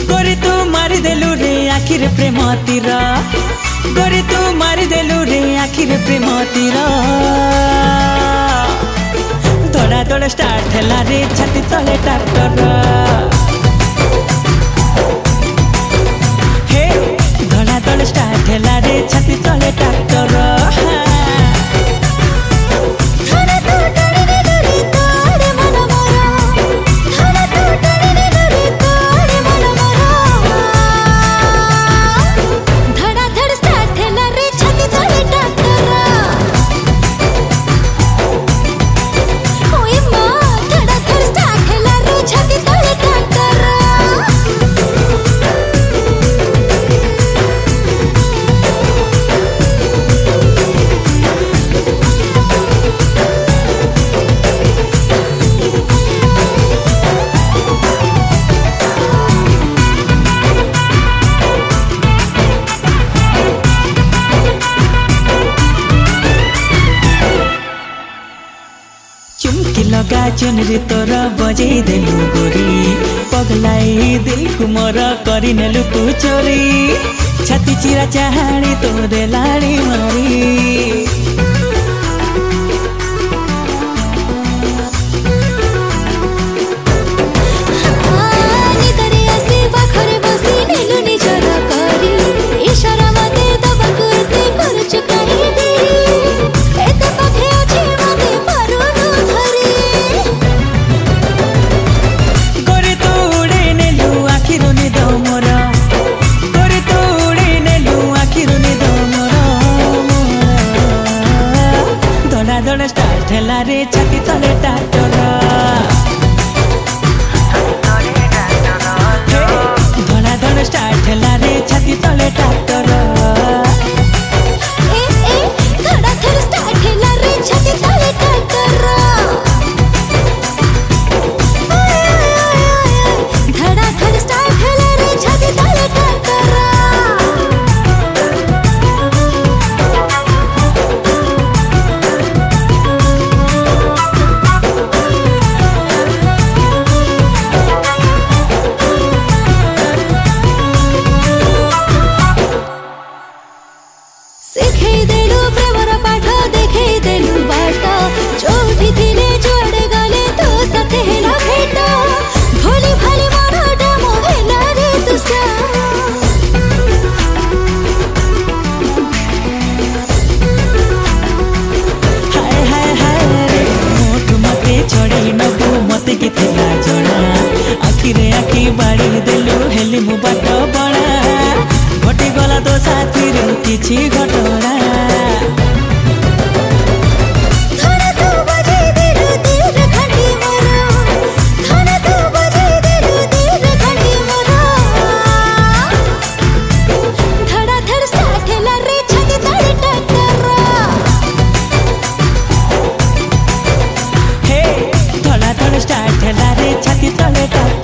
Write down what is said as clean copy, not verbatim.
गोरी तू मारी देलु रे आखिर प्रेम तीर गोरी तू मारी देलु रे आखिर प्रेम तीर दौड़ा दौड़ स्टार्ट है रे छाती तले ट्रैक्टर हे दौड़ा दौड़ स्टार्ट है रे छाती तले ट्रैक्टर लगा चुनरी तोर बजे देलु गोरी पगलाई दिल को मोर करी नेलु तू चोरी छाती चिरा चाहाड़ी तो देलाड़ी मारी स्टार्ट है रे छाती तले ट्रैक्टर धड़ा धड़ स्टार्ट है रे छाती तले ट्रैक्टर धड़ा धड़ स्टार्ट है रे छाती तले ट्रैक्टर धड़ा धड़ स्टार्ट है रे छाती तले ट्रैक्टर देखई देलु प्रेमर पाठ देखई देलु बाट जोठी थिले जोड़े गले तो साथे हेला भेट भोली भाली मनटा मो हेला रे तुस्का हाय हाय हाय रे मोठ मते छोड़े नबु मते की थिला जणा आखिरे आखि बाड़ी देलु हेली मु बाट बणा घटी गला तो साथी रे किछि घटना धड़ा तू बजे देलु दिल घंटी मोर धड़ा तू बजे देलु दिल घंटी मोर धड़ा धड़ स्टार्ट है रे छाती तले ट्रैक्टर हे धड़ा धड़ स्टार्ट है रे छाती तले ट्रैक्टर